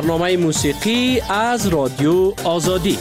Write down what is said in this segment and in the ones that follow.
برنامه موسیقی از رادیو آزادی.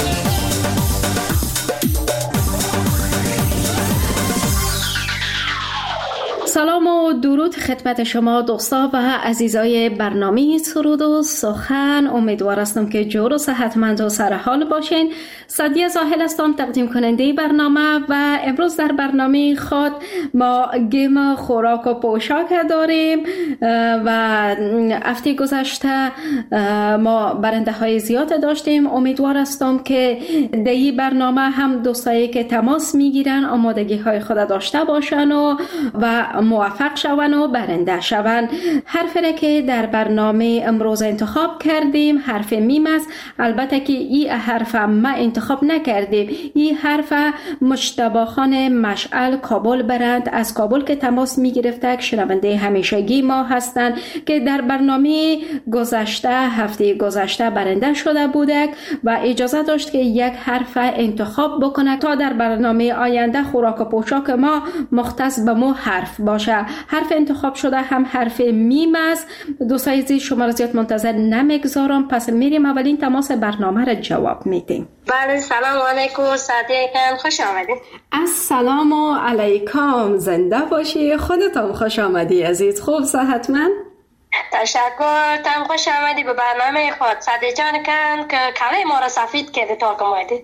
سلام و درود خدمت شما دوستا و عزیزای برنامه سرود و سخن. امیدوار هستم که جور و صحتمند و سرحال باشین. سعدیه زاهل هستم، تقدیم کننده برنامه و امروز در برنامه خود ما گیم خوراک و پوشاک داریم و هفته گذشته ما برنده های زیاد داشتیم. امیدوار هستم که در این برنامه هم دوستایی که تماس میگیرن آمادگی های خود داشته باشن و موفق شون و برنده شون. حرفی که در برنامه امروز انتخاب کردیم حرف میم است. البته که این حرف ما انتخاب نکردیم. این حرف مجتبی خان مشعل کابل برند از کابل که تماس می گرفته، شنونده همیشگی ما هستند که در برنامه گذشته هفته گذشته برنده شده بودند و اجازه داشت که یک حرف انتخاب بکنه تا در برنامه آینده خوراک و پوشاک ما مختص به مو حرف باشه. حرف انتخاب شده هم حرف میم است. دوستای عزیز شما را زیاد منتظر نمیگذارم، پس میریم اولین تماس برنامه را جواب میدیم. بله، سلام علیکم صدیقان، خوش آمدید. السلام علیکم، زنده باشی. خودتان خوش آمدی عزیز. خوب صحتمند؟ تشکر، تم خوش آمدی به برنامه خود. صدیق جان کن که کله ما را سفید کرده تا کمایدی.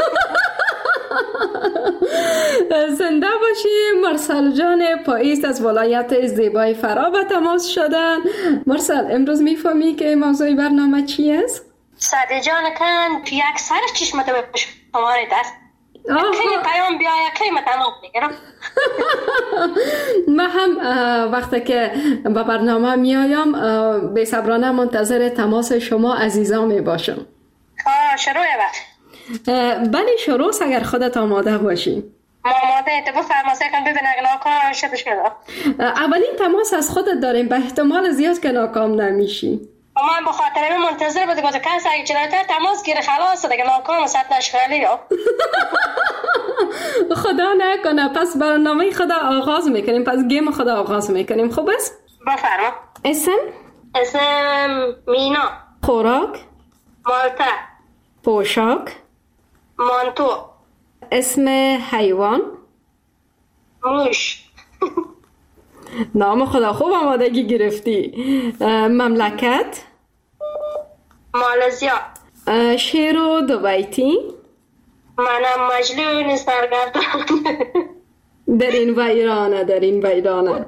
زنده باشی. مرسل جان پاییز از ولایت زیبای فرا به تماس شدن. مرسل، امروز میفهمی که موضوع برنامه چی است؟ صدیق جان کن که یک سر چشمت به شما رید است. خیلی پیام بیایه که متنوب میگرم. من هم وقتی که به برنامه میایم بی صبرانه منتظر تماس شما عزیزان می باشم. شروع بله شروع اگر خودت آماده باشی. آماده تو بفرماسه کن ببین اگه ناکام شده شده. اولین تماس از خودت داریم، به احتمال زیاد که ناکام نمیشی. من به خاطر منتظر بوده که کسی اگه جلوتر تماس گیره خلاص دیگه ناکام ست نشخالی یا خدا نکنه. پس برنامه خدا آغاز میکنیم، پس گیم خدا آغاز میکنیم. خوب است؟ بفرما. اسم مینا. خوراک مالته. پوشاک مانتو. اسم حیوان موش. نام خدا خوب آمادگی گرفتی. مملکت مالزیا. شعر و دو بیتی. منم مجنون سرگردان. در این ویرانه.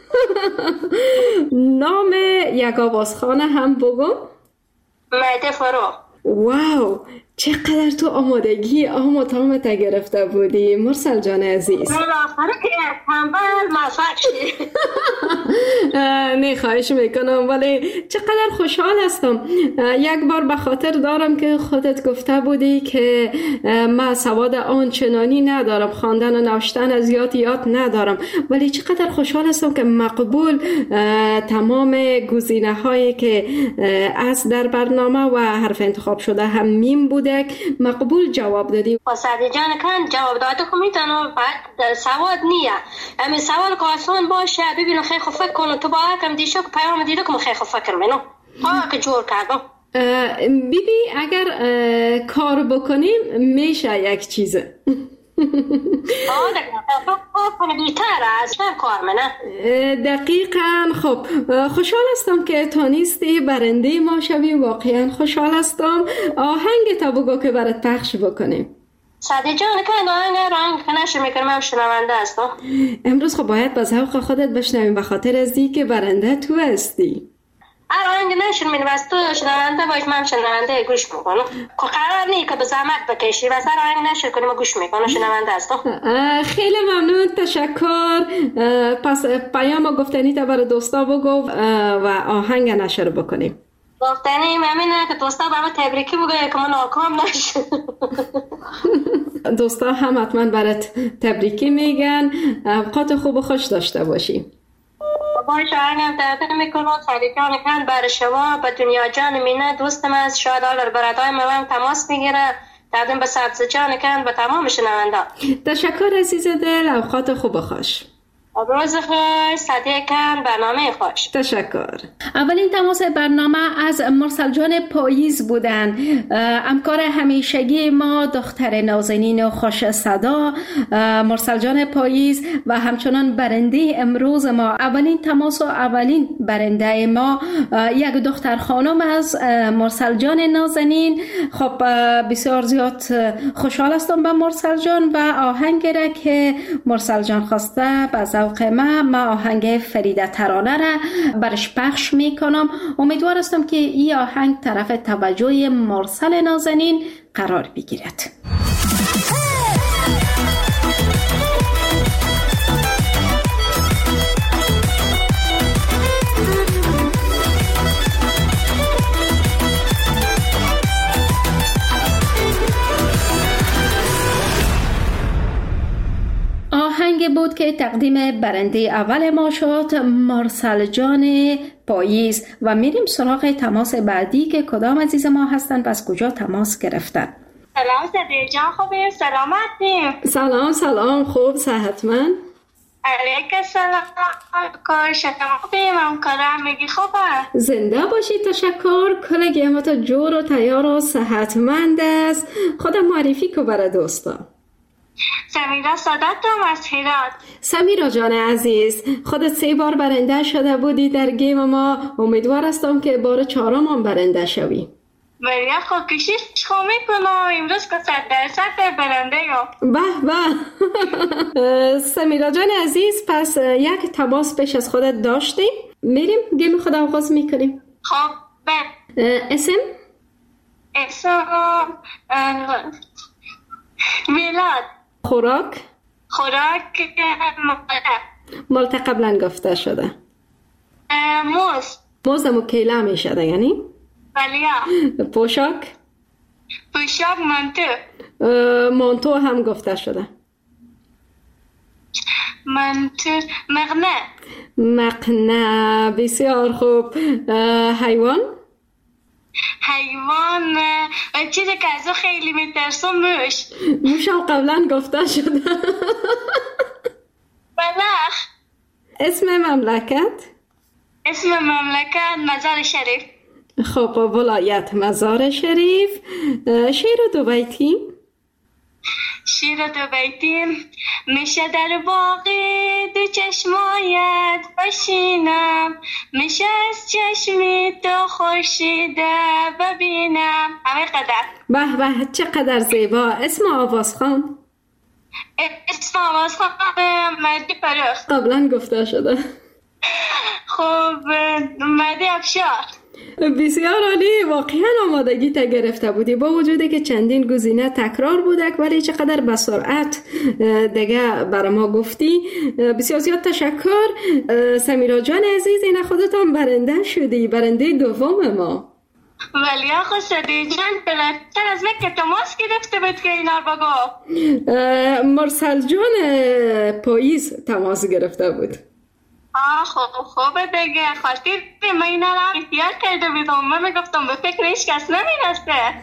نام یک آوازخانه هم بگو. مهد فرو. واو، چقدر تو آمادگی آموزامت گرفته بودی مرسل جان عزیز. بالاخره که تنبل موفق شدی. نه خواهش میکنم، ولی چقدر خوشحال هستم. یک بار به خاطر دارم که خودت گفته بودی که من سواد آنچنانی ندارم، خواندن و نوشتن زیاد یاد ندارم، ولی چقدر خوشحال هستم که مقبول تمام گزینه هایی که از در برنامه و حرف انتخاب شده هم میم بوده مقبول جواب دادی. صدیق جان کن جواب داده که میتونم بعد سواد نیه همین سوال که آسان باشه ببینم خیلی خوب فکر کنم تو با کم دیشو که پیام دیده که من خیلی خوب فکر منم که جور کردم. بیبی اگر کار بکنیم میشه یک چیزه. دقیقاً. خب خوشحال هستم که تانستی برنده ما شوی. واقعا خوشحال هستم. آهنگ تا بگو که برات پخش بکنیم. صدیق جان که آهنگ نشه میکنم هم شنونده هستم. امروز خب باید با ذوق خودت بشنویم به خاطر از این که برنده تو هستی. آهنگ نشون میدم از تو شنونده باید من شنونده گوش میکنم که قرار نیست که به زحمت بکشی و سر آهنگ نشون کنیم و گوش میکنم شنونده هستم. خیلی ممنون، تشکر. پس پیام گفتنی تا برای دوستا بگو و آهنگ نشر بکنیم. گفتنی همینه که دوستا برای تبریکی بگه که من ناکام نشد. دوستا هم حتما برات تبریکی میگن. اوقات خوب و خوش داشته باشی. باشه آهنگم تقدیم میکنم. صدیق جان کن برای شما به دنیا جان مینه دوستم از شاید آلر برادای من تماس میگیره. تقدیم به سبز جان کن به تمام شنونده. تشکر عزیز دل. اوقات خوب و خوش. روز خوش، صدیقم، برنامه خوش. تشکر. اولین تماس برنامه از مرسل جان پاییز بودن، همکار همیشگی ما، دختر نازنین و خوش صدا مرسل جان پاییز و همچنان برنده امروز ما. اولین تماس و اولین برنده ما یک دختر خانم از مرسل جان نازنین. خب بسیار زیاد خوشحال هستم به مرسل جان و آهنگ را که مرسل جان خواسته به ذوق ما آهنگ فریده ترانه را برش پخش میکنم. امیدوار هستم که این آهنگ طرف توجه مرسل نازنین قرار بگیرد. آهنگ بود که تقدیم برنده اول ما شد، مرسل جان پاییز. و میریم سراغ تماس بعدی که کدام عزیز ما هستن و از کجا تماس گرفتن. سلام صدیق جان، خوبی؟ سلامتیم؟ سلام خوب، صحتمند؟ علیک سلام. کار شما خوبی؟ همکارم میگی خوبه؟ زنده باشی. تشکر. کلگی ما تا جور و تیار و صحتمند است. خودم معرفی که برای دوستا. سمیرا سادتم از هرات. سمیرا جان عزیز، خودت 3 بار برنده شده بودی در گیم ما. امیدوار هستم که بار 4م هم برنده شوی. بریا خود کشیش خو میکنم امروز که 100% برنده گم. به سمیرا جان عزیز، پس یک تماس پیش از خودت داشتیم. میریم گیم خود آغاز میکنیم. خب اسم میلاد. خوراک مالت قبلا گفته شده. موز مکیله میشده یعنی؟ بله. پوشاک مانتو هم گفته شده. مقنعه. بسیار خوب. حیوان چیزی که از او خیلی میترسم موش هم قبلا گفته شده. بلخ. اسم مملکت مزار شریف. خب ولایت مزار شریف. شعر دو بیتی میشه در باقی دو چشمایت بشینم، میشه از چشمی تو خورشیده ببینم. همه قدر. به چقدر زیبا. اسم آوازخوان مهدی فرخ. قبلا گفته شده. خب مهدی افشار. بسیار عالی. واقعا آمادگی تا گرفته بودی با وجودی که چندین گزینه تکرار بودک، ولی چقدر به سرعت دیگه برای ما گفتی. بسیار زیاد تشکر. سمیرا جان عزیز، این خودت هم برنده شدی، برنده دوم ما. ولی آخو صدیق جان بلتر از که تماس گرفته بود که اینا رو بگو. مرسل جان پاییز تماس گرفته بود. خوبه دیگه. خاطر من اینا رو احتیاط کرده بیدم. من میگفتم به فکر هیچ کس نمیرسه.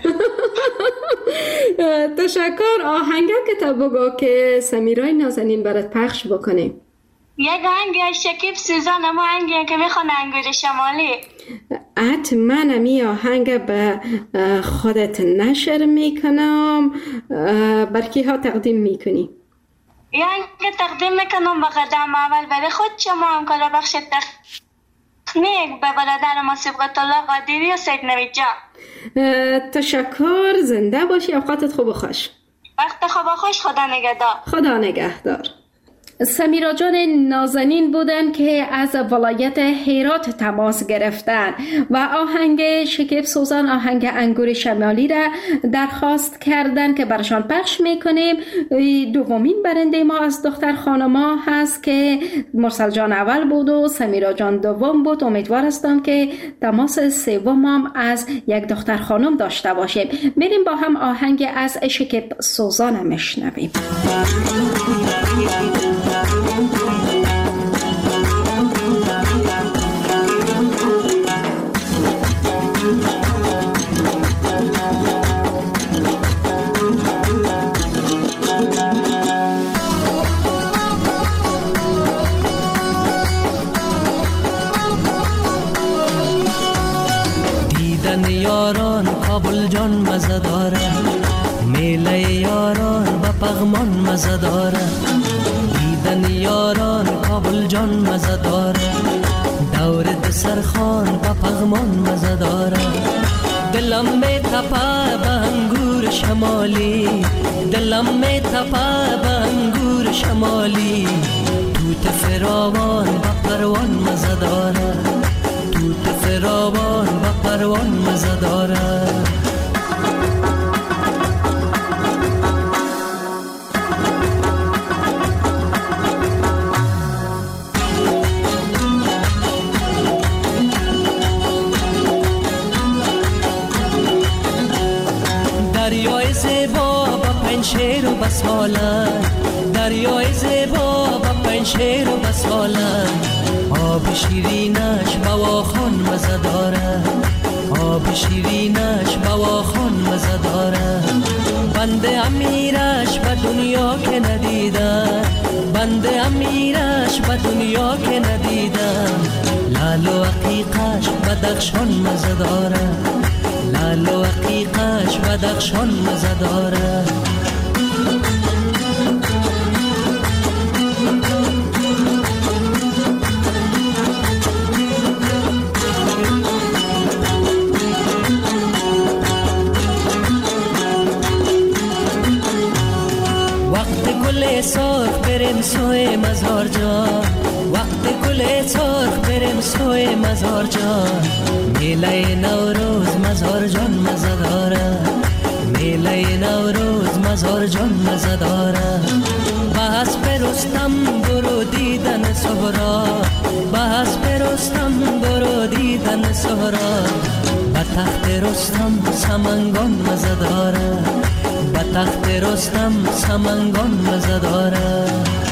تشکر. آهنگا که تا بگو که سمیرای نازنین برات پخش بکنیم. یک آهنگ از شکیب سوزان، اما آهنگی که میخوانه انگور شمالی. حتما امی آهنگ به خودت نشر میکنم. برکی ها تقدیم میکنی؟ یعنی تقدیم میکنم به قدم اول برای خود شما همکار بخش تکنیک به برادر ما صبغت الله قادری و سید نوید جان. تشکر. زنده باشی. اوقاتت خوب و خوش. وقت خوب و خوش. خدا نگهدار. سمیرا جان نازنین بودن که از ولایت هرات تماس گرفتن و آهنگ شکیب سوزان، آهنگ انگور شمالی را درخواست کردن که برشان پخش میکنیم. دومین برنده ما از دختر خانما هست که مرسل جان اول بود و سمیرا جان دوم بود. امیدوار هستم که تماس سوم هم از یک دختر خانم داشته باشیم. میریم با هم آهنگ از شکیب سوزان میشنویم. میله یاران با پغمان مزه داره، دیدن یاران کابل جان مزه داره، دور دسرخان با پغمان مزه داره. دلم می تپه به انگور شمالی، دلم می تپه به انگور شمالی، توت فراوان با پروان مزه داره، توت فراوان با پروان مزه داره. دریای زیبا با پنشیر و بسالن، دریای زیبا با پنشیر و بسالن، آب شیرینش بواخان مزه داره، آب شیرینش بواخان مزه داره. بنده امیرش به دنیا که ندیدم، بنده امیرش به دنیا که ندیدم، لال و عقیقش بدخشان مزه داره، لال و عقیقش بدخشان مزه داره. سرخ بریم سوی مزار جان، وقت گل سرخ بریم سوی مزار جان، میله نوروز مزار جان مزه داره، میله نوروز مزار جان مزه داره. بس برستم برو دیدن سهرا، بس برستم برو دیدن سهرا، به تخت رستم سمنگان مزه داره، به تخت رستم سمنگان مزه داره.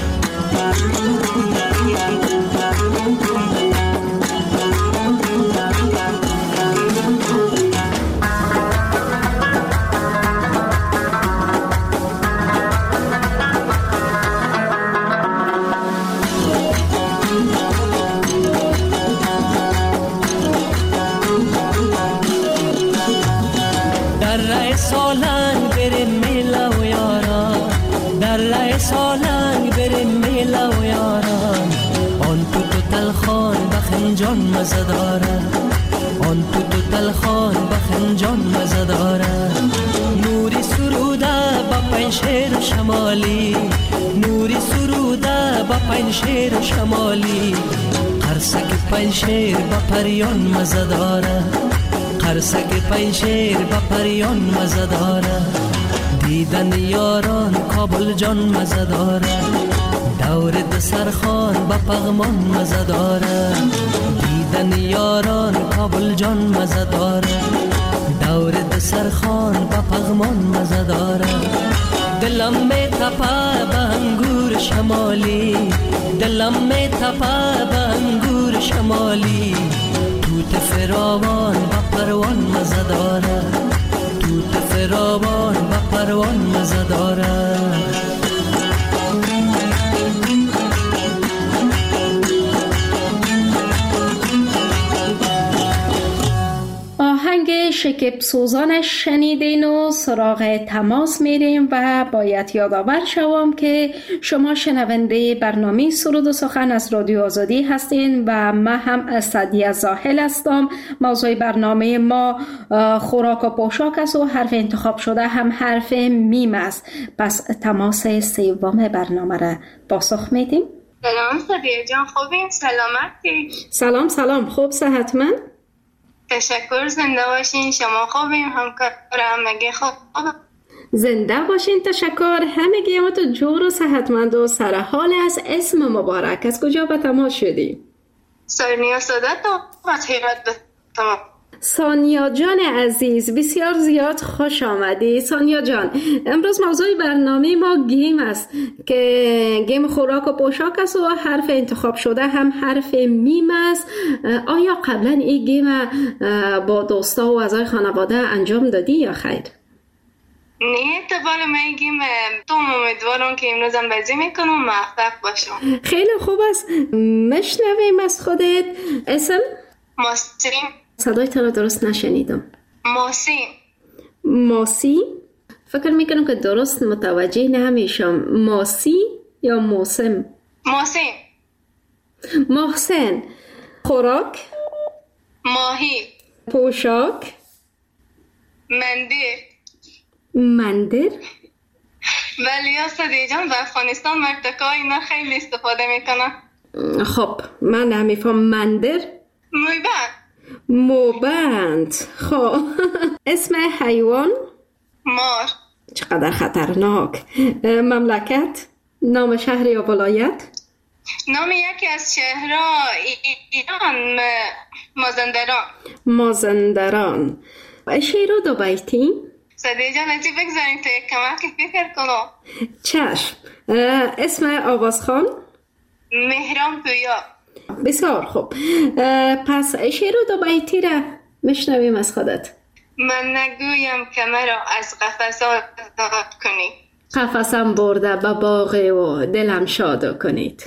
در سالنگ بریم میله و یاران، در سالنگ بریم میله و یاران، آن تو تلخان بخنجان مزه داره، آن تو تلخان بخنجان مزه داره. نوری سروده با پنشیر شمالی، نوری سروده با پنشیر شمالی، قرصک پنشیر با پریان مزه داره، قرصک پنشیر با پریان مزه داره. دیدن یاران کابل جان مزه داره، دور دسرخان با پغمان مزه داره، دیدن یاران کابل جان مزه داره، دور دسرخان با پغمان مزه داره. دلم می تپه به انگور شمالی، دلم می تپه به انگور شمالی، توت فراوان با پروان مزه داره، توت فراوان با پروان مزه داره. آهنگ شکب سوزانش شنیدین و سراغ تماس میریم و باید یادآور شوم که شما شنونده برنامه سرود و سخن از رادیو آزادی هستین و من هم سعدیه زاهل هستم. موضوع برنامه ما خوراک و پوشاک است و حرف انتخاب شده هم حرف میم است. پس تماس سوم برنامه را پاسخ میدیم. سلام سعدیه جان، خوبین؟ سلامتی؟ سلام خوب صحتمند؟ تشکر، زنده باشین. شما خوبیم؟ همکارم مگه خوب؟ زنده باشین. تشکر. همگی ما تو جور و صحتمند و سرحال است. اسم مبارک از کجا به تماس شدی؟ سانیا سادت از هرات به تماس. سانیا جان عزیز، بسیار زیاد خوش آمدی. سانیا جان، امروز موضوع برنامه ما گیم است که گیم خوراک و پوشاک است و حرف انتخاب شده هم حرف میم است. آیا قبلا این گیم با دوستا و اعضای خانواده انجام دادی یا خیر؟ نه، اتفاقا من گیم تو امیدوارم که امروز هم بازی میکنم موفق باشم. خیلی خوب است. مشنویم از خودت. اسم؟ ماسیم. صدای تو را درست نشنیدم. ماسی. ماسی؟ فکر میکنم که درست متوجه نمیشم. ماسی یا موسم؟ موسم. محسن. خوراک؟ ماهی. پوشاک؟ مندر. ولی یا سدی جان در افغانستان مرتکا اینا خیلی استفاده میکنن. خب من نمیفهم. مندر؟ موبند. خب اسم حیوان؟ مار. چقدر خطرناک. مملکت؟ نام شهر یا ولایت؟ نام یکی از شهرها ایران مازندران. شعر دو بیتی؟ سدی جان ازی بگذاریم تا یک کمکی فکر کنم. چشم. اسم آوازخوان؟ مهران پویا. بسیار خوب. پس شعر دو بیتی را میشنویم از خودت. من نگویم که مرا از قفس آزاد کنی، قفسم برده به باغ و دلم شاد کنید.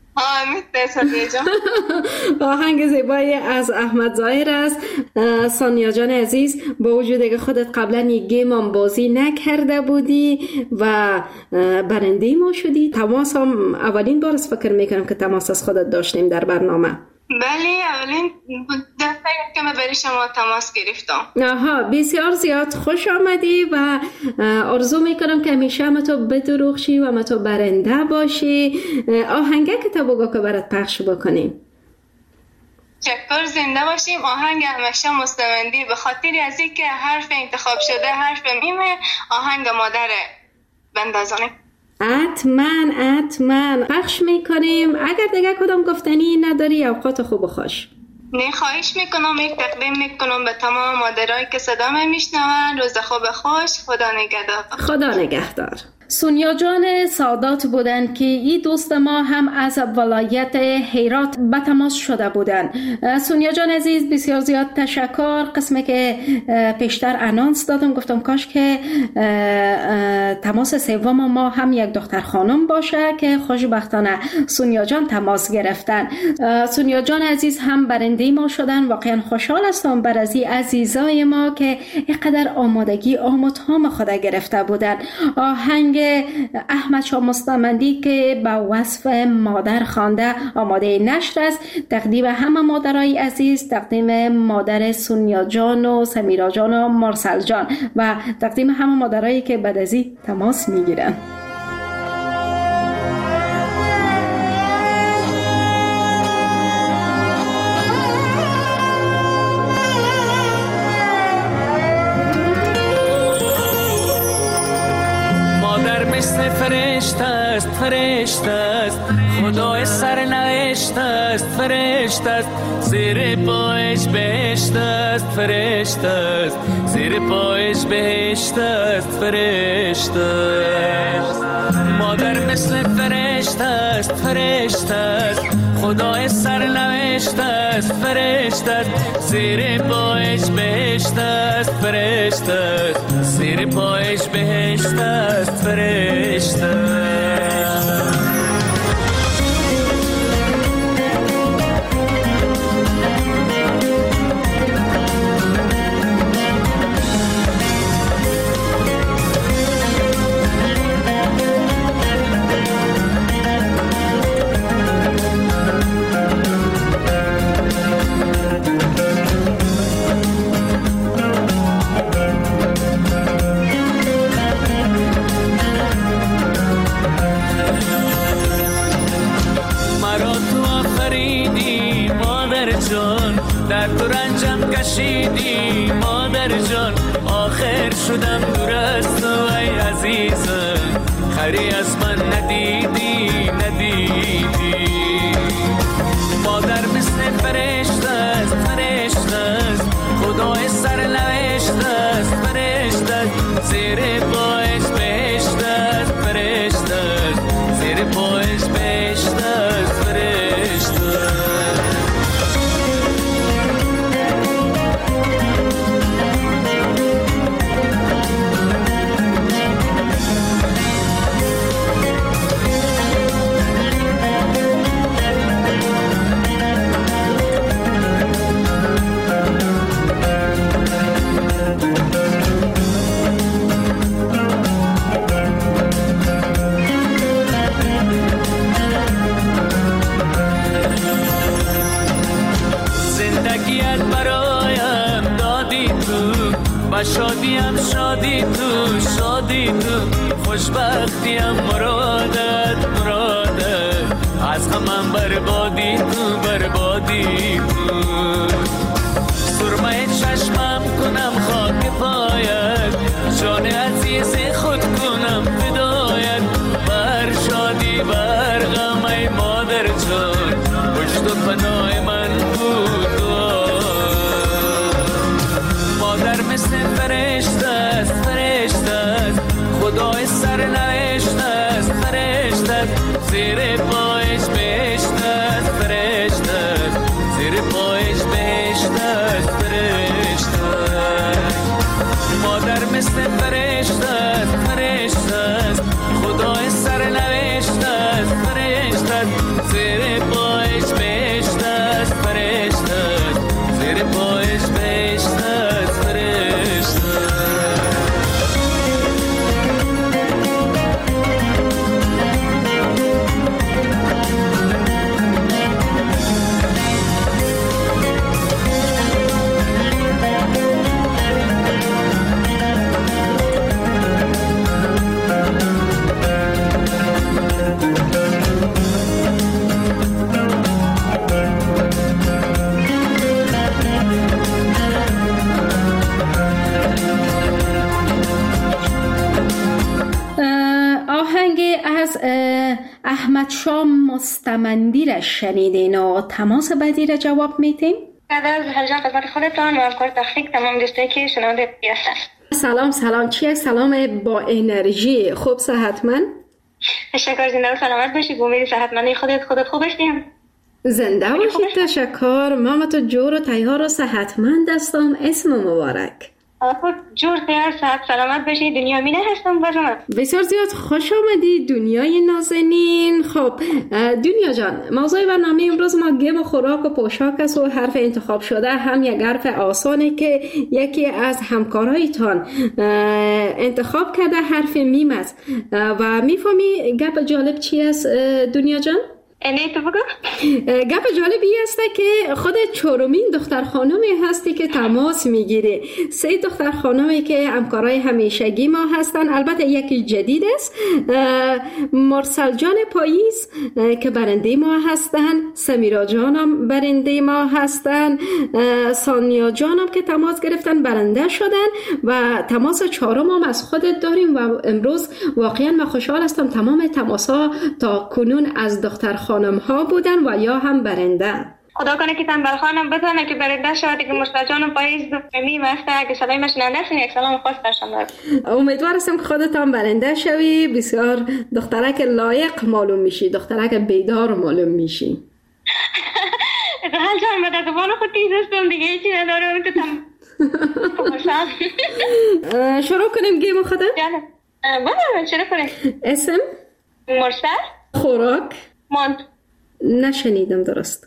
آهنگ زیبایی از احمد ظاهر است. سانیا جان عزیز، با وجودی که خودت قبلا یک گیم هم بازی نکرده بودی و برنده ما شدی، تماس هم اولین بار است فکر میکنم که تماس از خودت داشتیم در برنامه. بله اولین دفعه که من برای شما تماس گرفتم. آها، بسیار زیاد خوش آمدی و آرزو میکنم که همیشه همه تو بدروخشی و همه تو برنده باشی. آهنگه که تا بگو که برات پخش بکنیم. شکر، زنده باشیم. آهنگ همیشه مستمندی به خاطر از این که حرف انتخاب شده حرف میمه، آهنگ مادره بندازانیم. حتما پخش میکنیم. اگر دیگه کدام گفتنی نداری اوقات خوب و خوش. نه، خواهش میکنم. یک تقدیم میکنم به تمام مادرایی که صدا میشنون. روز خوب خوش. خدا نگهدار. خدا نگهدار. سونیا جان سادات بودن که این دوست ما هم از ولایت هرات به تماس شده بودن. سونیا جان عزیز، بسیار زیاد تشکر. قسمی که پیشتر انانس دادم گفتم کاش که تماس سوم ما هم یک دختر خانم باشه که خوشبختانه سونیا جان تماس گرفتن. سونیا جان عزیز هم برنده ما شدن. واقعا خوشحال هستم بر از این عزیزای ما که اینقدر آمادگی آموزهام خود گرفته بودن. آهنگ احمد شاه مستمندی که با وصف مادر خوانده آماده نشر است. تقدیم همه مادرای عزیز، تقدیم مادر سونیا جان و سمیرا جان و مرسل جان و تقدیم همه مادرایی که بعد از این تماس میگیرن. فرشته است خدای سرنوشت است، فرشته است زیر پایش بهشت است، فرشته است زیر پایش بهشت است، فرشته است. مادر مثل فرشته است، فرشته است خدای سرنوشت است، فرشته است زیر پایش بهشت است، فرشته است زیر پایش بهشت است، فرشته است. در تو رنجم کشیدی مادر جان، آخر شدم دور از تو ای عزیزم، خری از من ندیدی ندیدی. مادر مثل فرشته است، فرشته است خدای سرنوشت است، فرشته است زیر پایش بهشت است، فرشته است زیر پایش بهشت است، فرشته است. وقتیم مرادت از غمم بربادی تو سرمه چشمم کنم خاک پایت جان عزیز خود کنم فدایت بر شادی بر غم ای مادر جان پشت و پناه من بود مادر مثل فرشته است خدای سرنوشته است فرشته است زیر پایش بهشت است فرشته است زیر پایش بهشت است فرشته مادر مثل فرشته است خدای سرنوشته است فرشته است زیر پایش بهشت است فرشته است زیر پایش بهشت است فرشته از احمد شاه مستمندی را شنیدین و تماس بعدی را جواب میتیم؟ بعد از هرجان خدمت خودتان و افکار تخنیک تمام دوستایی که شنونده هستن. سلام چیه؟ سلام با انرژی. خوب صحتمند؟ تشکر، زنده و سلامت باشی. با امید صحتمندی خودت خوب باشیم. زنده باشید. تشکر. مامتو جور و تیار و صحتمند هستم. اسم مبارک. خود جور تیار صحت سلامت باشی. دنیا مینه هستم بازمت. بسیار زیاد خوش آمدی دنیای نازنین. خب دنیا جان، موضوع برنامه امروز ما گیم و خوراک و پوشاک است و حرف انتخاب شده هم یک حرف آسانه که یکی از همکارایتان انتخاب کرده، حرف میم است و میفهمی گپ جالب چی است دنیا جان؟ تو بگو. گپ جالبی است که خود چهارمین دختر خانمی هستی که تماس میگیره. 3 دختر خانمی که همکارای همیشگی ما هستن، البته یکی جدید است، مرسل جان پاییز که برنده ما هستن، سمیرا جانم برنده ما هستن، سانیا جانم که تماس گرفتن برنده شدن و تماس 4م هم از خودت داریم و امروز واقعا من خوشحال هستم. تمام تماس‌ها تا کنون از دختر خانم ها بودن و یا هم برنده. خدا کنه که تنبل خانم بتونه که برنده شد که مرسل جان پاییز میم است که صدای مشننده است. یک سلام خاص برشان دارم. امیدوار هستم که خودت هم برنده شوی. بسیار دخترک لایق معلوم میشی، دخترک بیدار معلوم میشی. حال جان من در زبان خود تیز هستم دیگه هیچی ندارم. شروع کنیم گیم خودت؟ بله شروع کنیم. اسم؟ مرسل. خوراک؟ مانتو. نشنیدم درست.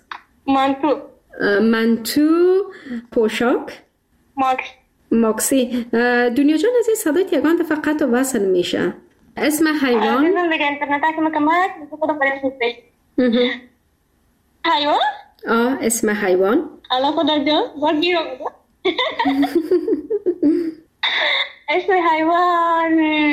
منتو. پوشاک؟ ماکسی. دنیا جان از این صدایت یگان دفعه قطع و وصل میشه. اسم حیوان؟ حیوان؟ اسم حیوان؟ الان خدا جان باید گیرم بگم. اسم حیوان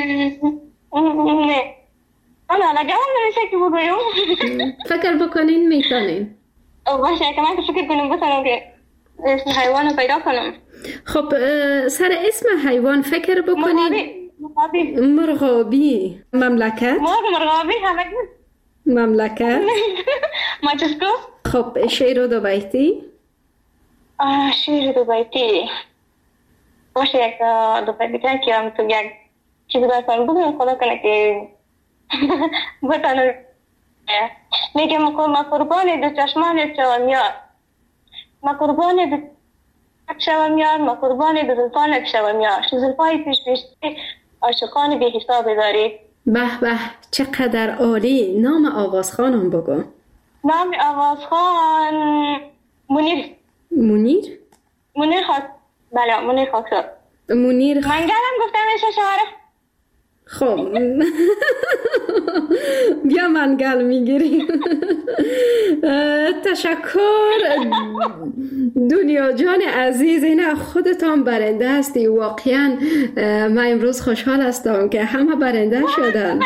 نه نگم نمیشه که بگویم. فکر بکنین میکنین. باشه که من فکر کنم بتونم که اسم حیوان رو پیدا کنم. خب سر اسم حیوان فکر بکنین. مرغابی. مملکت؟ مرغابی مملکت؟ ماچسکو. خب شعر دو بیتی؟ شعر دو بیتی باشه یک دو بیتی که هم تو یک چیزی برسان بگویم خدا کنه که بتانم. میگه ما قربان دو چشمان شوم یار، ما قربان دو شوم یار، ما قربان دو زلفانت شوم یار، زلفای پیش عاشقان بی حساب داری. به به چقدر عالی. نام آوازخانم بگو. نام آوازخان منیر خاک. بله منیر خاکسار. منیر منگلم گفتم میشه شعره. خب بیا منگل میگیریم. تشکر دنیا جان عزیز، این خودتان برنده هستی. واقعا من امروز خوشحال هستم که همه برنده شدن.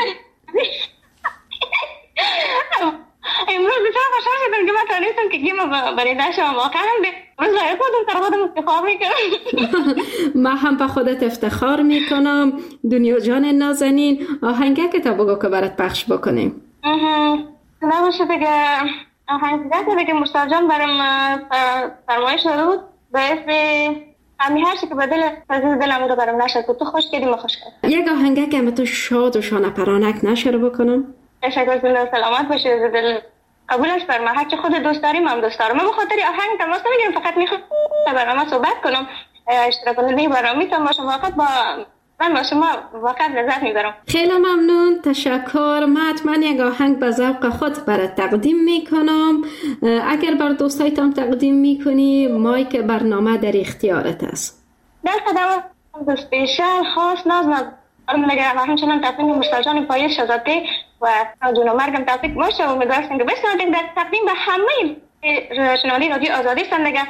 امروز بسیار خوشحال شدم که من تانستم که گیم برنده شدم. واقعا امروز لایق بودم سر خودم افتخار میکنم. من هم به خودت افتخار میکنم. دنیا جان نازنین، آهنگه که تا بگو که برات پخش بکنیم. نباشه دیگه آهنگه که مشتاق جان برام فرمایش داده بود به اسم همی هر چی که به دل عزیز دلم رو برام نشد تو خوش کردی ما خوش کرد. یک آهنگه که من تو شاد و شانه پرانک نشر بکنم. تشکر، زنده سلامت باشه. از دل قبولش فرما. هر چی خود دوست داریم هم دوست دارم. من به خاطر آهنگ تماس نمیگیرم، فقط میخوام برنامه صحبت کنم. اشتراک کننده برنامه میتونم باشم. وقت من با شما واقعا لذت میبرم. خیلی ممنون، تشکر. من حتما یک آهنگ به ذوق خود برات تقدیم میکنم. اگر بر دوستایتان تقدیم میکنی، مایک برنامه در اختیارت است. در خدمت اسپیشال خاص نازم نگرم و همچنان تصمیم مشتاق جان پایش شزاده و جون و مرگم تفریق باشه و امیدوارم که بشنوید در تقدیم به همه شنوندگان رادیو آزادی زندگی.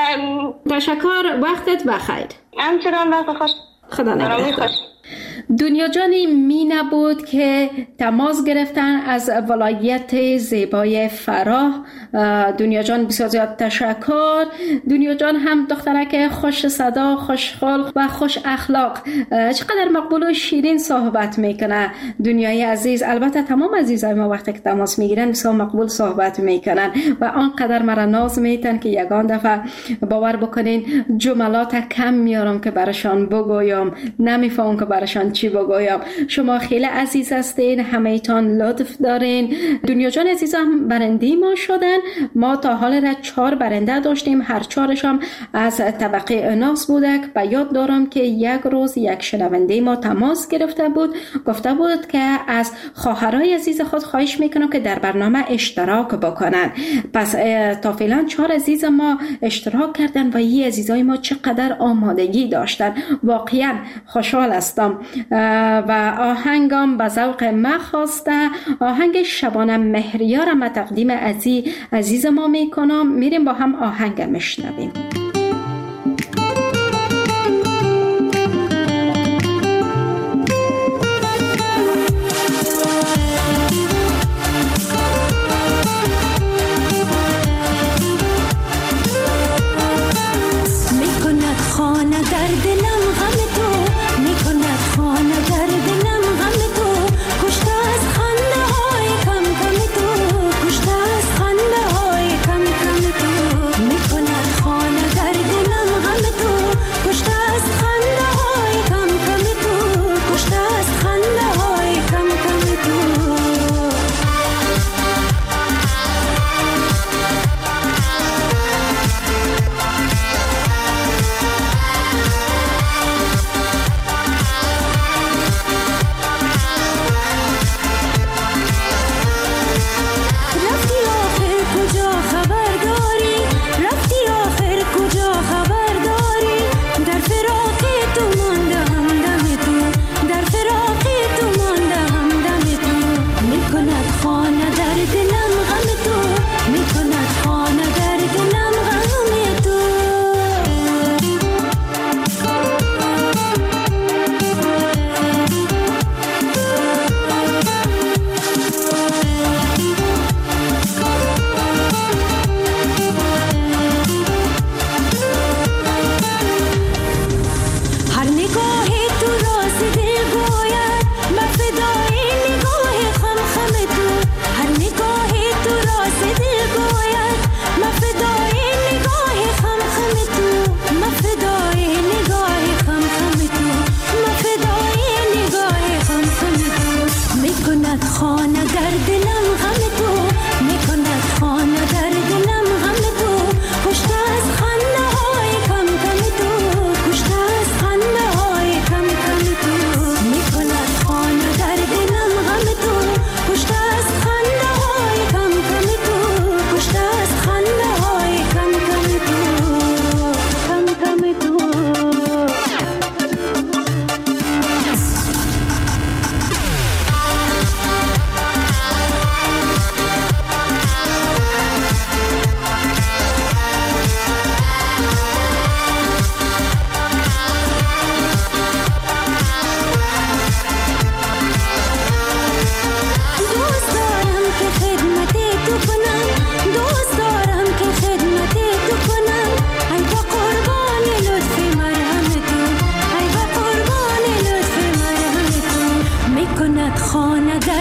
تشکر، وقتت بخیر. همچنان وقت خوش. خدا نگهدار. دنیا جانی می نبود که تماس گرفتن از ولایت زیبای فراه. دنیا جان بسیار زیاد تشکر. دنیا جان هم دخترک خوش صدا، خوش خلق و خوش اخلاق، چقدر مقبول و شیرین صحبت میکنه. دنیای عزیز، البته تمام عزیزای ما وقتی که تماس میگیرن بسیار مقبول صحبت میکنن و آنقدر مرا ناز میتن که یگان دفعه باور بکنین جملات کم میارم که براشان بگویم، نمیفهم که براشان چی بگویم. شما خیلی عزیز هستین، همه ایتان لطف دارین. دنیا جان عزیز هم برنده ما شدن. ما تا حال را 4 برنده داشتیم، هر 4ش هم از طبقه اناس بودک. به یاد دارم که یک روز یک شنونده ما تماس گرفته بود، گفته بود که از خواهرای عزیز خود خواهش میکنم که در برنامه اشتراک بکنن. پس تا فعلا 4 عزیز ما اشتراک کردن و این عزیزای ما چقدر آمادگی داشتن. واقعا خوشحال هستم و آهنگم به ذوق من خواسته. آهنگ شبانه مهریار ما تقدیم عزیز ما میکنم. میریم با هم آهنگ میشنویم.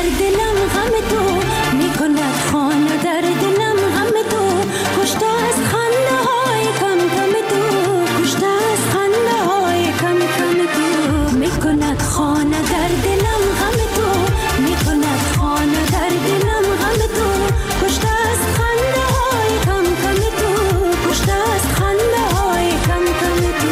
دلم غم تو میکند خانه در دلم غم تو کشته از خنده های کم کم تو کشته از خنده های کم کم تو میکند خانه در دلم غم تو میکند خانه در دلم غم تو کشته از خنده های کم کم تو کشته از خنده های کم کم تو.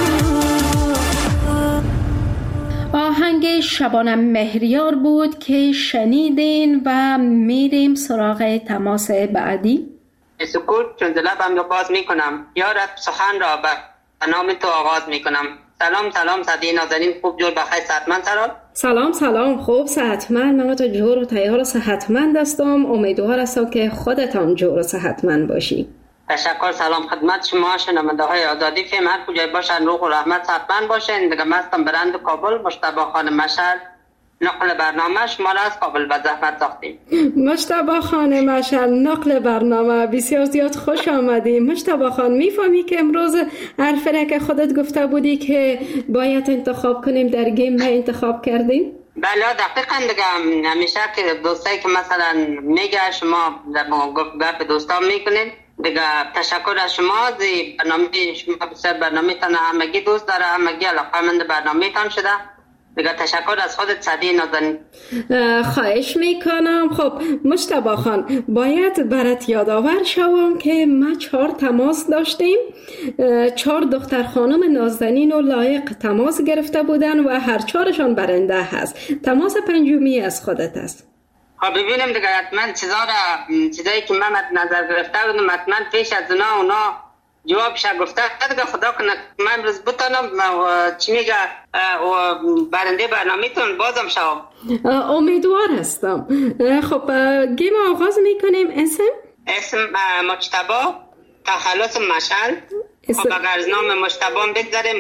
آهنگ شبانه مهریار بود که شنیدین و میریم سراغ تماس بعدی. سکوت چون لبم را باز میکنم یا رب سخن را به نام تو آغاز میکنم. سلام سلام صدی نازنین خوب جور بخیر صحتمند سرال. سلام خوب صحتمند. من تو جور و تیار و صحتمند هستم. امیدوار هستم که خودتان جور و صحتمند باشی. تشکر. سلام خدمت شما شنونده های آزادی فیلم هر کجای باشن روح و رحمت صحتمند باشین. دیگه مستم برند کابل مجتبی خان مشهد نقل برنامه شما را از کابل به زحمت ساختیم. مجتبی خان مشهد نقل برنامه بسیار زیاد خوش آمدی. مجتبی خان میفهمی که امروز حرفی که خودت گفته بودی که باید انتخاب کنیم در گیم ما انتخاب کردیم؟ بله دقیقاً. دیگه همیشه که دوستایی که مثلا میگه شما گپ دوستان میکنین دیگه تشکر از شما. برنامه شما بسیار برنامه تان همگی دوست داره همگی علاقه‌مند برنامه تان شده. دیگه تشکر از خودت صدی نازنین. خواهش میکنم. خب مجتبی خان باید برات یادآور شوم که ما 4 تماس داشتیم. 4 دختر خانم نازنین و لایق تماس گرفته بودن و هر 4شان برنده هست. تماس پنجمی از خودت است. خب ببینیم دیگه حتما چیزایی که من نظر گرفته بودم حتما پیش از اونا جوابش گفته دیگه خدا کنه من امروز بتانم چی میگه برنده برنامه‌تون بازم شوم. امیدوار هستم. خب گیم آغاز میکنیم. اسم مجتبی تخلص مشعل. خب اگر از نام مجتبی بگذاریم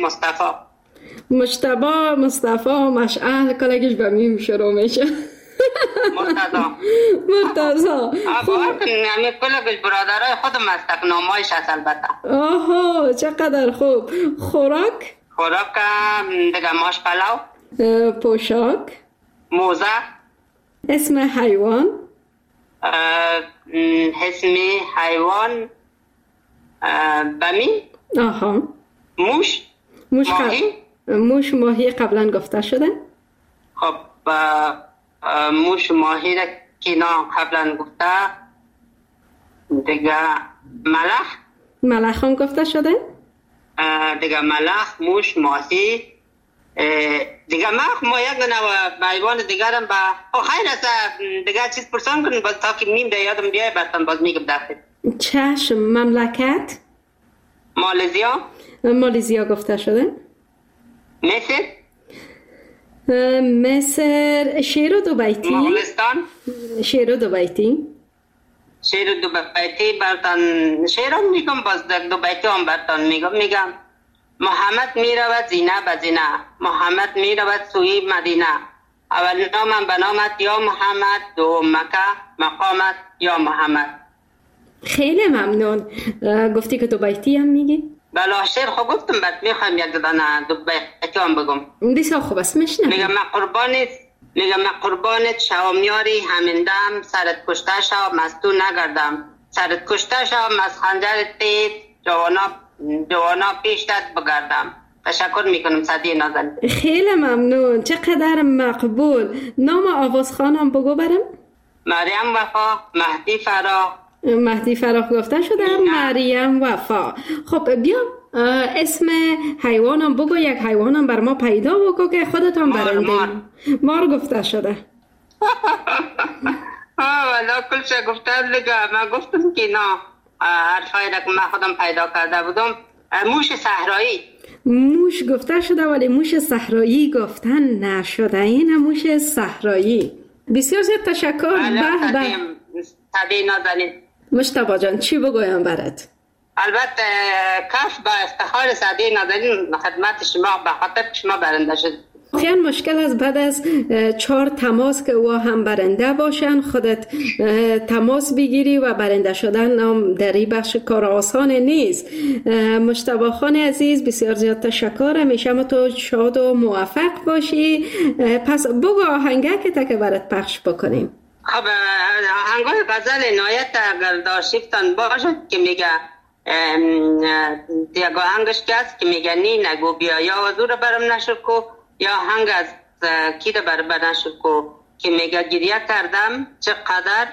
مصطفی مشعل کلگش به میم شروع میشه. مرتضی باور کنیم همه کلگش برادرای خودم هست نامایش هست البته. آها چقدر خوب. خوراک دیگه ماش پلاو. پوشاک موزه. اسم حیوان بمی. آها موش ماهی قبلا گفته شده. خب موش ماهی را که نا قبلا گفته دیگه ملخ هم گفته شده. دیگه ملخ موش ماهی دیگه ما یک حیوان دیگر هم خیر است دیگه چیز پرسان کنیم باز تا که میم یادم بیای برتن باز میگم دفت. چشم. مملکت مالزیا گفته شده. مصر. شیر و دوبیتی. مغولستان. شیر و دوبیتی برتن شیرم میگم باز دوبیتی هم برتن میگم محمد میرود زینه به زینه محمد میرود سوی مدینه اول نامم به نامت یا محمد دو مکه مقامت یا محمد. خیلی ممنون. گفتی که دوبیتی هم میگی؟ بله شیر خب گفتم بعد میخوایم یک دانه دوبیتی هم بگم. بسیار خوب است میشنم. میگم من قربانت شوم یاری همین دم سرت کشته شوم از تو نگردم سرت کشته شوم از خنجر تیز جوانا پیشتت بگردم. تشکر میکنم صدی نازنین. خیلی ممنون. چقدر مقبول. نام آوازخانم بگو برم. مریم وفا. مهدی فراخ گفته شده. مریم وفا. خب بیا اسم حیوانم بگو. یک حیوانم بر ما پیدا بگو که خودتان برنده. مار گفته شده. والا کلش گفتم دیگه من گفتم که نه حرفایی را که من خودم پیدا کرده بودم. موش گفته شده ولی موش صحرایی گفتن نشده. این موش صحرایی. بسیار زیاد تشکر. صدی نازنین. مجتبی جان چی بگویم برات؟ البته کاش با افتخار صدی نازنین خدمت شما به خاطر شما برنده شد. خیلی مشکل است بعد از 4 تماس که او هم برنده باشن خودت تماس بگیری و برنده شدن هم در این بخش کار آسان نیست. مجتبی خان عزیز بسیار زیاد تشکر. همیشه تو شاد و موفق باشی. پس بگو آهنگه که برات پخش بکنیم. خب آهنگای غزل نایت اگر داشتیفتان باشد که میگه دیگه آهنگش که هست که میگه نی نگو بیا یا وزور برم نشر کو، یا آهنگ از کی ده بر نشر کو که میگه گریه کردم چقدر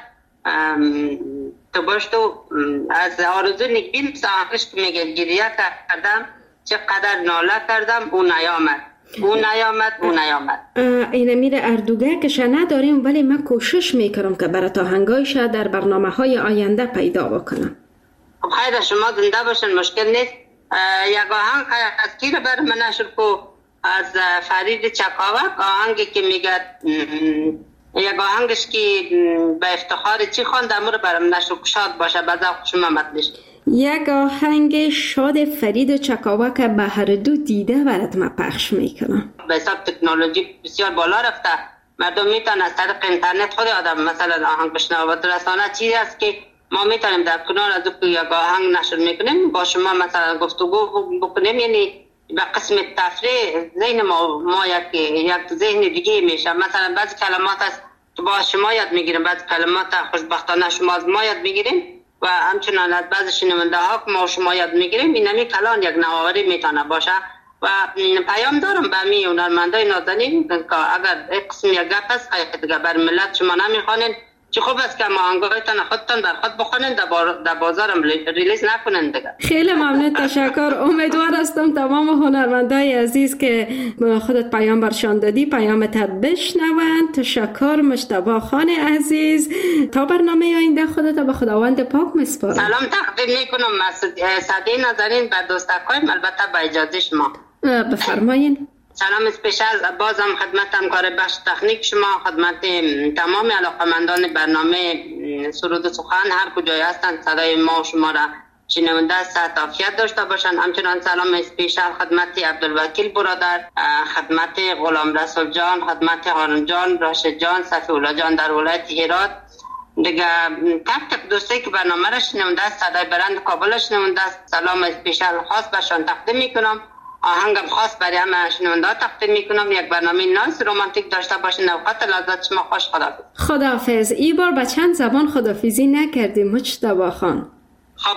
تو باشتو از آرزو نگبین آهنگش که میگه گریه کردم چقدر ناله کردم اون نیامد. این میره اردوگه کش نداریم، ولی من کوشش میکنم که برای آهنگایش در برنامه های آینده پیدا بکنم. خب خیر شما زنده باشن، مشکل نیست. یک آهنگ از کی رو برای من نشر کو؟ از فرید چکاوک، آهنگی که میگه یک آهنگش که به افتخار چی خواند امور برای من نشر کو، شاد باشه به ذوق شما مطلش. یک آهنگ شاد فرید چکاوک به هر دو دیده برات ما پخش میکنم. به حساب تکنولوژی بسیار بالا رفته، مردم میتونن از طریق اینترنت خود آدم مثلا آهنگ بشنوه و رسانه چیزی است که ما میتونیم در کنار از یک آهنگ نشر میکنیم با شما مثلا گفتگو بکنیم، یعنی به قسم تفریح ذهن ما یک ذهن دیگه میشه. مثلا بعضی کلمات است که با شما یاد میگیریم، بعضی کلمات خوشبختانه شما از ما یاد میگیریم و همچنان از بعض شنونده ها که ما شما یاد میگیریم. اینمی کلان یک نوآوری میتونه باشه و پیام دارم به می هنرمندای نازنین که اگر یک قسم یک گپ است دیگه بر ملت شما نمیخوانین، چه خوب است که ما آهنگایتان خودتان بر خود بخونین، در بازارم ریلیز نکنین دیگه. خیلی ممنون، تشکر. امیدوار هستم تمام هنرمندای عزیز که خودت پیام برشان دادی پیامت بشنوند. تشکر مجتبی خان عزیز. تا برنامه آینده خودت به خداوند پاک میسپارم. سلام تقدیم میکنم صدی نازنین به دوستاکایم، البته با اجازه شما. بفرمایین. سلام اسپیشال بازم خدمت همکار بخش تکنیک شما، خدمت تمام علاقمندان برنامه سرود و سخن هر کجای هستند صدای ما و شما را شنونده صحت عافیت داشته باشند. همچنان سلام اسپیشال خدمت عبدالوکیل برادر، خدمت غلام رسول جان، خدمت هارون جان، راشد جان، صفی الله جان در ولایت هرات دیگه، تک دوستی که برنامه را شنونده صدای برند کابل شنونده سلام اسپیشال خاص برشان تقدیم میکنم. آهنگم خاص برای همه شنونده تقدیم میکنم. یک برنامه نایس رومانتیک داشته باشین. اوقات لذت شما خوش. خداحافظ. خداحافظ. این بار به چند زبان خداحافظی نکردیم مجتبی خان؟ خب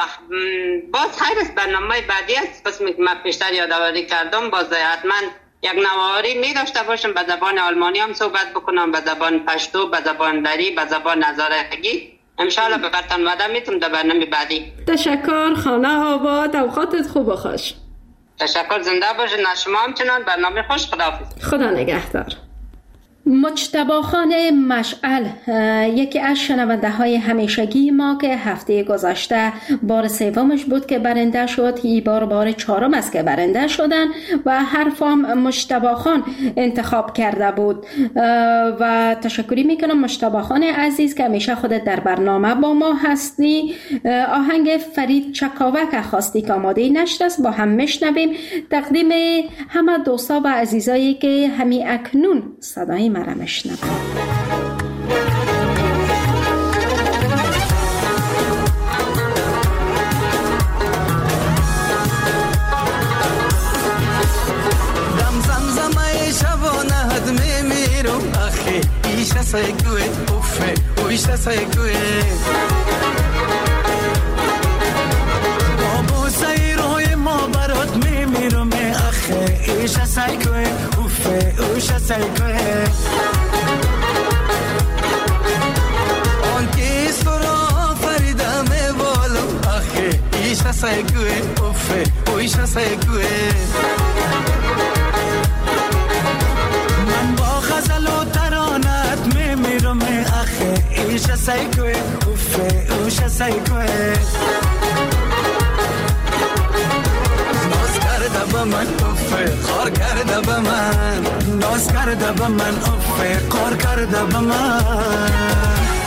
باز خیر است، برنامه بعدی است قسمی که من پیشتر یادآوری کردم باز حتما یک نواری می داشته باشم، به زبان آلمانی هم صحبت بکنم، به زبان پشتو، به زبان دری، به زبان هزارگی. انشاءالله به برتن وعده میتونم در برنامه بعدی. تشکر. خانه آباد. اوقاتت خوب و خوش. تشکر. زنده باشین. شما همچنان. برنامه خوش. خداحافظ. خدا نگهدار. مجتبی خان مشعل یکی از شنونده های همیشگی ما که هفته گذشته بار سومش بود که برنده شد، این بار چهارم است که برنده شدن و حرفام مجتبی خان انتخاب کرده بود و تشکری میکنم مجتبی خان عزیز که همیشه خودت در برنامه با ما هستی. آهنگ فرید چکاوک خواستی که آماده نشده است، با هم میشنویم. تقدیم همه دوستا و عزیزایی که همی اکنون صدای مرا میشنوند. من با غزل و ترانت میمیرم آخه ایش سایکوه اوفه اوش سایکوه ناز کرده با من اوفه خار کرده با من ناز کرده با من اوفه خار کرده با من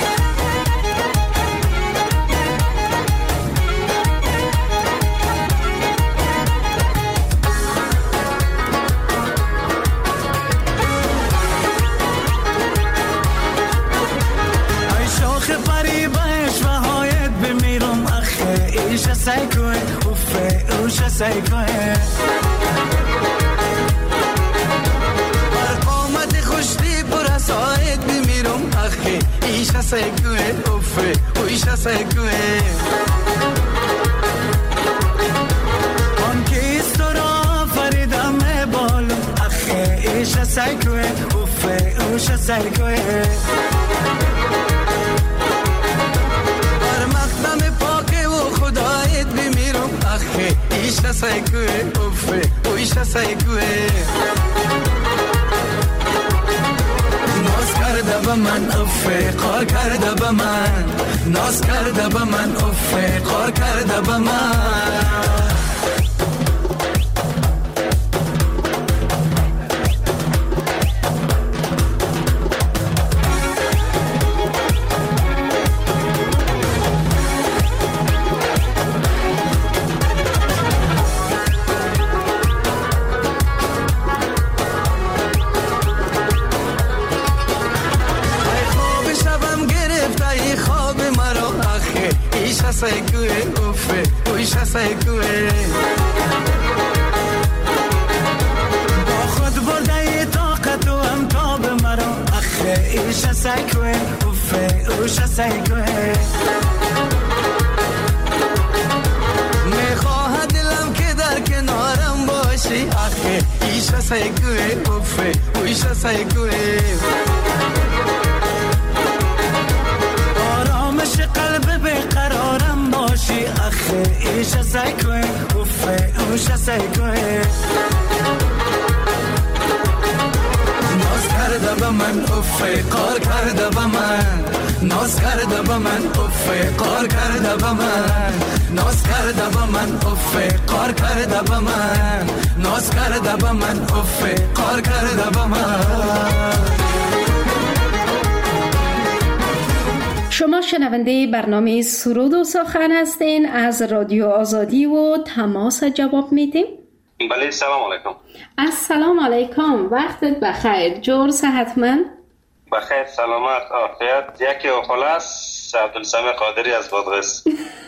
سایکوه اوفه اوش سایکوه بر قامت خوشتی پر از آید بمیرم آخه ایشا سگوه افه ایشا سگوه آن کیست را فریدم بالو اخه ایشا سگوه افه ایشا سگوه بر مقدم پاک و خدایت بمیرم اخه ایشا سگوه افه ایشا سگوه ناز کرده به من افه قار کرده به من ناز کرده به من افه قار کرده به من سگوه افه اویشا سگوه با خود برده طاقت و امتاب مرا اخه ایشا سگوه افه اویشا سگوه میخواه دلم که در کنارم باشی اخه ایشا سگوه افه اویشا سگوه آرامش قلب بقرارم باشی اخه ایشا سگوه افه اوشا سگوه ناز کرده به من افه قار کرده به من ناز کرده به من افه قار کرده به من ناز کرده به من افه قار کرده به من ناز کرده به من افه قار کرده به من. شما شنونده برنامه سرود و سخن هستین از رادیو آزادی و تماس جواب میدیم. بله سلام علیکم. السلام علیکم، وقتت بخیر، جور صحتمند؟ بخیر سلامت عافیت. یکی خلاص عبدالسمی قادری از بادغیس.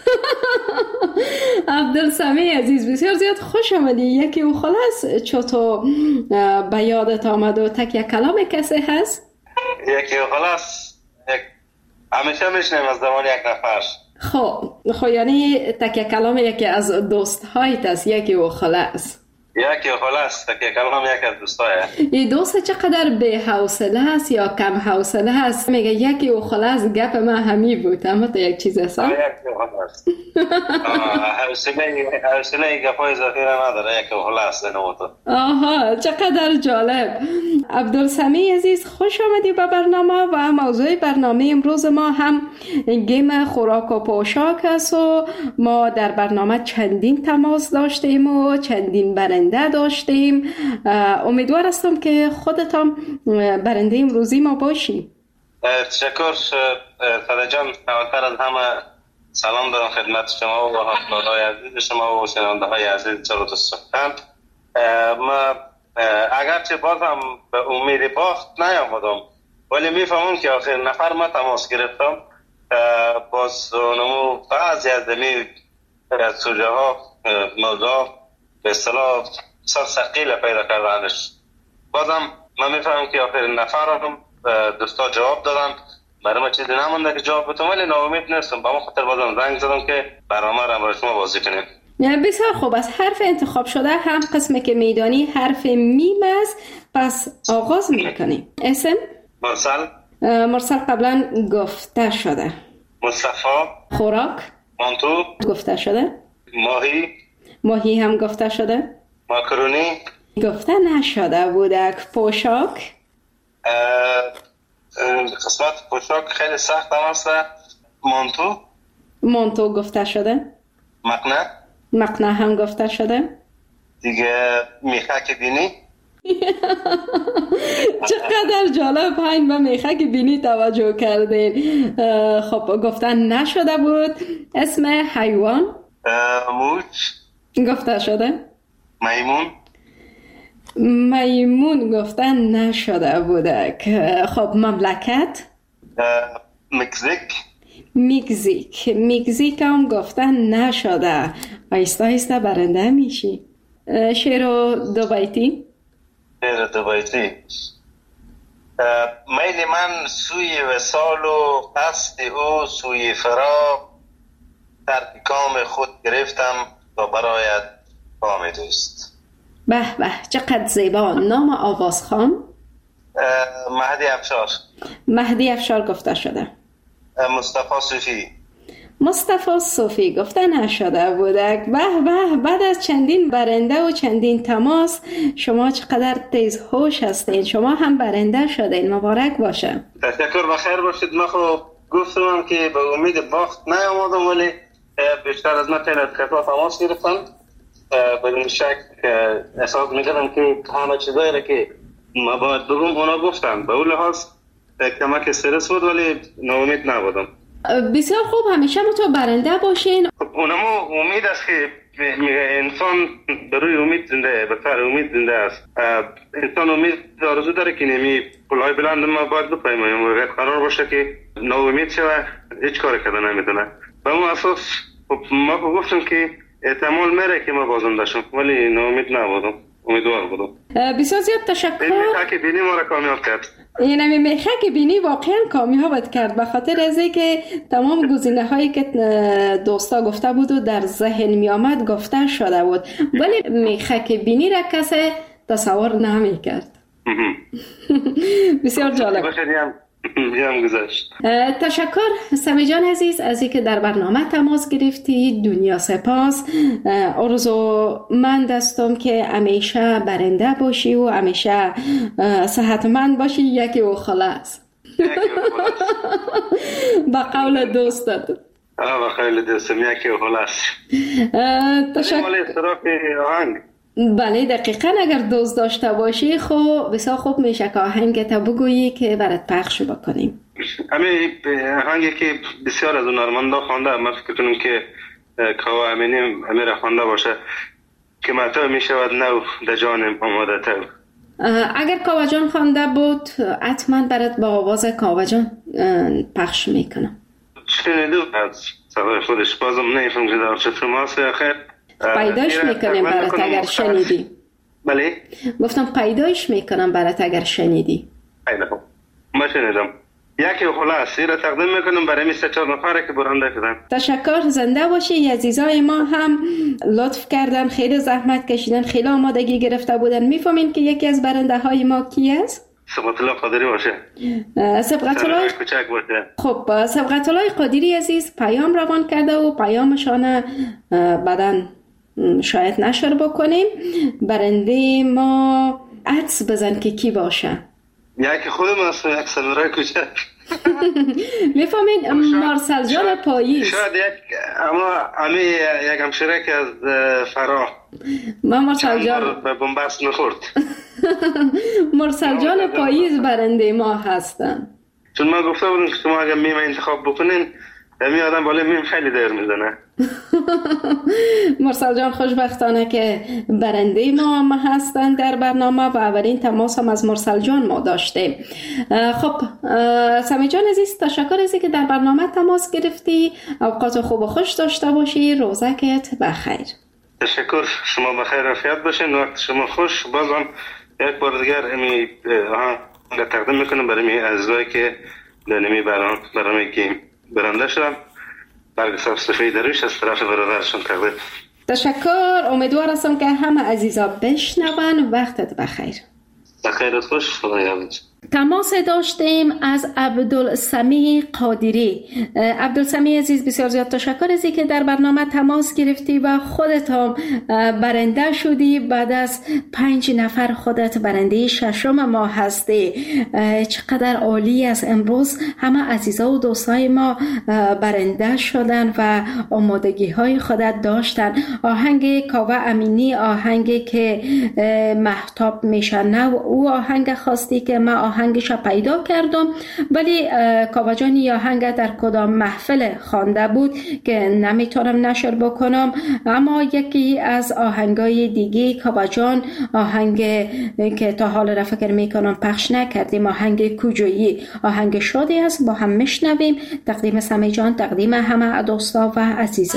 عبدالسمی عزیز بسیار زیاد خوش آمدی. یکی و خلاص چطور به یادت آمد و تکیه کلام کسی هست؟ یکی و خلاص همیشه میشنیم از زمان یک نفر. خب یعنی تکیه کلام یکی از دوست هایت است. یکی و خلاص یکی و خلاص تکیه کلام یکی از دوست هایه. این دوست چقدر به حوصله است یا کم حوصله است؟ میگه یکی و خلاص گپ من همی بود، اما تو یک چیز هست. یکی و خلاص حوصله گپ های اضافی را نداره. یکی و خلاص نموتو. آها چقدر جالب. عبدالسمی عزیز خوش آمدی به برنامه و موضوع برنامه امروز ما هم گیم خوراک و پوشاک است و ما در برنامه چندین تماس داشتیم و چندین برنده داشتیم. امیدوار هستم که خودتان برنده امروزی ما باشی. تشکر فدا جان. اولتر از همه سلام دارم خدمت شما و همکارای عزیز شما و شنونده های عزیز سرود و سخن. ما اگرچه بازم به امید باخت نیامدم ولی میفهمم که آخر نفر ما تماس گرفتم باز نمو بعضی از دمی سوژه ها موضوع به اصطلاح سر ثقیل پیدا کردنش. بازم من میفهمم که آخر نفر هم دوستا جواب دادن. برای ما چیزی نمونده که جواب بتونم ولی ناامید نیستم. با ما خاطر بازم زنگ زدم که برنامه را برای شما بازی کنیم. بسیار خوب. از حرف انتخاب شده هم قسمی که میدانی حرف میم است، پس آغاز میکنیم. اسم؟ مرسل قبلا گفته شده. مصطفی. خوراک؟ مانتو. گفته شده. ماهی هم گفته شده. ماکرونی گفته نشده بودک. پوشاک؟ قسمت پوشاک خیلی سخت هم هست. مانتو گفته شده. مقنعه هم گفته شده. دیگه میخک بینی. چقدر جالب. پایین به میخک بینی توجه کردین. خب گفتن نشده بود. اسم حیوان؟ موش گفته شده. میمون گفتن نشده بودک. خب مملکت؟ مکزیک هم گفتن نشده. آیسته آیسته برنده میشی. شعر و دو بیتی؟ میل من سوی وصال و قصد او سوی فراق، ترک کام خود گرفتم تا برایت کام دوست. به به چقدر زیبا. نام آوازخوان؟ مهدی افشار. مهدی افشار گفته شده. مصطفی صوفی. مصطفی صوفی گفته نشده بوده. به به، بعد از چندین برنده و چندین تماس شما چقدر تیز هوش هستین. شما هم برنده شدین، مبارک باشه. تشکر، بخیر باشید. من خب گفتم که به امید باخت نیامدم، ولی بیشتر از من خیلی از کسا تماس گرفتن. بدون شک احساس میکنم که همه چیزایی را که ما باید بگم اونا گفتن. به اون لحاظ کمک استرس بود، ولی ناامید نبودم. بسیار خوب، همیشه تو برنده باشین. اونما امید است که انسان بروی امید زنده، به سر امید زنده است. انسان امید آرزو داره که نمی پلهای بلند ما باید بپیماییم و قرار باشه که ناامید شوه هیچ کار کرده نمیتونه. به اون اساس ما گفتم که احتمال میره که ما بازنده شم، ولی ناامید نبودم، امیدوار بودم. بسیار زیاد تشکر. میخه که بینی ما را کامیاب کرد. این میخه که بینی واقعا کامیابت کرد، به خاطر از اینکه تمام گزینه هایی که دوستا گفته بود و در ذهن می آمد گفته شده بود، ولی میخه که بینی را کسی تصور نمی کرد. بسیار جالب. تشکر سمی جان عزیز از اینکه در برنامه تماس گرفتی. دنیا سپاس. آرزومند هستم که همیشه برنده باشی و همیشه صحتمند باشی. یکی و خلاص. با قول دوستت. با قول دوستم یکی و خلاص. تشکر. بله دقیقاً، اگر دوست داشته باشی خب بسیار خوب میشه که آهنگ تا بگویی که برات پخش بکنیم. همین آهنگی که بسیار از هنرمندا خوانده، من فکر کنم که کاوه امینی امیر خوانده باشه که متى میشود نو در جانم آماده تو. اگر کاوه جان خوانده بود حتما برات با آواز کاوه جان پخش میکنم. شنیدم از صدای خودش، بازم نمیفهم که در چه فرماست آخر پیدایش میکنیم برات اگر شنیدی. بله گفتم پیدایش میکنم برات اگر شنیدی. خیلی خوب، ما شنیدم. یکی خلاص را تقدیم میکنم برای 24 نفره که برنده شدن. تشکر، زنده باشی. عزیزای ما هم لطف کردن، خیلی زحمت کشیدن، خیلی آمادگی گرفته بودن. میفهمین که یکی از برنده های ما کی است؟ سبقت الله قادری باشه. سبقت الله کوچک باشه. خب سبقت الله قادری عزیز پیام روان کرده و پیامشان بعدن شاید نشر بکنیم. برنده ما عدس بزن که کی باشه. یکی خودم است، یک سلورای کوچک. میفهمین مارسل جان پاییز. شاید اما یک همشیره که از فراه. من مارسل جان به بنبست نخورد. مارسل جان پاییز برنده ما هستن. چون من گفته بودم که شما اگر میم انتخاب بکنین می آدم بالا میم خیلی دیر میزنه. مرسل جان خوشبختانه که برنده ما هستن در برنامه و اولین تماس هم از مرسل جان ما داشته. خب سمی جان عزیز تشکر از که در برنامه تماس گرفتی. اوقات خوب و خوش داشته باشی. روزکت بخیر. تشکر، شما بخیر رفیت باشین. وقت شما خوش. بازم یک بار دیگر امی تقدیم میکنم برای عزیزایی که در نمی برنامه که برنده شدم. برگ سفید روش از طرف برادرشون تقدیم. تشکر. امیدوار هستم که همه عزیزا بشنون. وقتت بخیر. بخیرت خوش. خدا یارت. تماس داشتیم از عبدالسمی قادری. عبدالسمی عزیز بسیار زیاد تشکر از که در برنامه تماس گرفتی و خودت هم برنده شدی. بعد از 5 نفر خودت برنده 6م ما هستی. چقدر عالی است. امروز همه عزیزا و دوستای ما برنده شدن و آمادگی های خودت داشتن. آهنگ کاوه امینی، آهنگی که مهتاب میشنه، او آهنگ خواستی که ما آهنگش پیدا کردم، ولی کاوه جان آهنگ در کدام محفل خوانده بود که نمیتونم نشر بکنم، اما یکی از آهنگای دیگه کاوه جان، آهنگ که تا حال را فکر میکنم پخش نکردیم، آهنگ کجایی، آهنگ شادی است. با هم میشنویم. تقدیم سمی جان، تقدیم همه دوستا و عزیزان.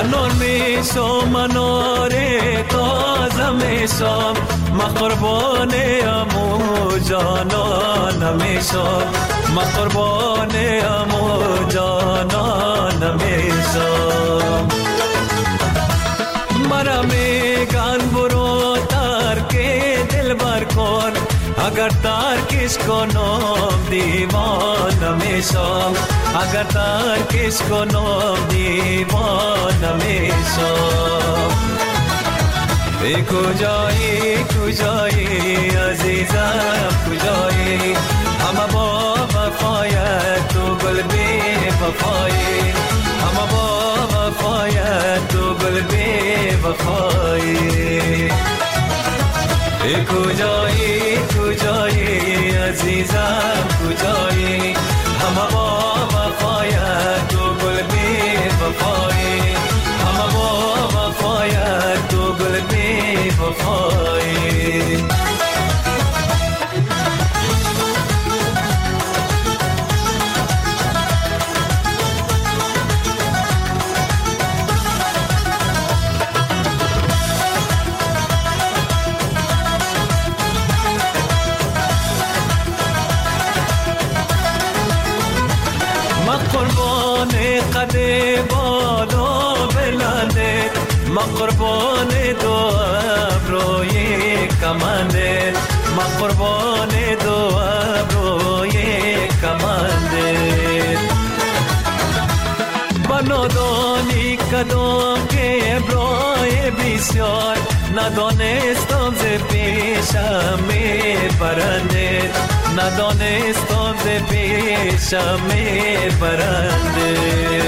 نور میشم منار تازه میشم ما قربان امو جانان میشم ما قربان امو جانان میشم مرا میگن برو ترک دل بر کن اگر ترکش کنم دیوانه میشم اگر ترکش کنم دیوانه میشم ای کجایی کجایی عزیزم کجایی همه با وفایت تو گل بی وفایی همه با وفایت تو گل بی وفایی ای کجایی کجایی عزیزم کجایی همه با وفایت تو گل بی وفایی همه با وفایت تو گل بی وفایی قربان قد بالا بلنده ما قربان دو ابروی کمنده ما قربان دو ابروی کمنده بنادانی کدام که ابروی بسیار ندانستم ز پیشم می برنده ندانستم ز پیشم می برنده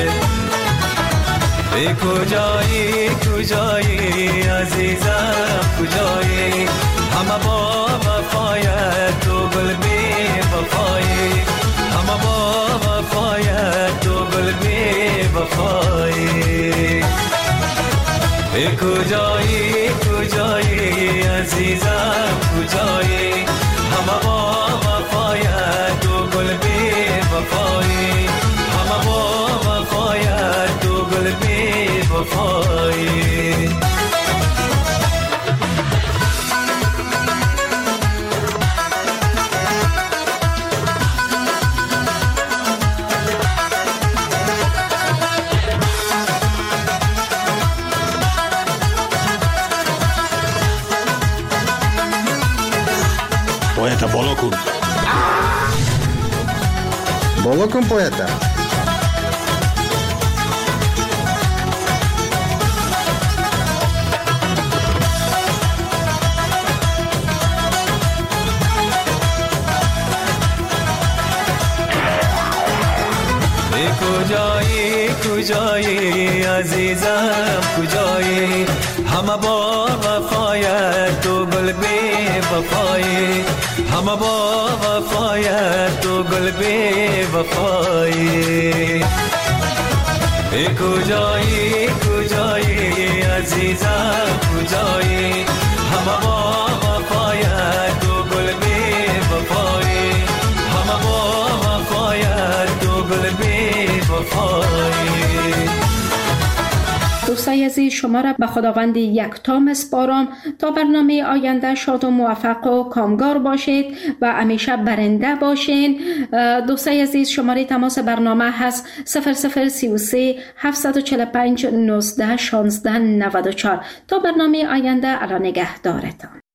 ای کجایی کجایی عزیزم کجایی همه با وفایت تو گل بی وفایی همه با وفایت تو گل بی وفایی ای کجایی کجایی عزیزم کجایی همه با وفایت تو گل بی وفایی همه با وفایت تو گل بی وفایی Poeta, بالا کن بالا کن پویتا ای کجایی کجایی عزیزم کجایی همه با وفایت تو گل بی وفایی همه با وفایت تو گل بی وفایی ای کجایی کجایی عزیزم کجایی همه با وفایت تو گل بی وفایی همه با وفایت تو گل بی وفایی دوستای عزیز شما را به خداوند یکتا میسپارم تا برنامه آینده شاد و موفق و کامگار باشید و همیشه برنده باشین. دوستای عزیز شماره تماس برنامه هست 0033 745 19 16 94. تا برنامه آینده الله نگهدارتان.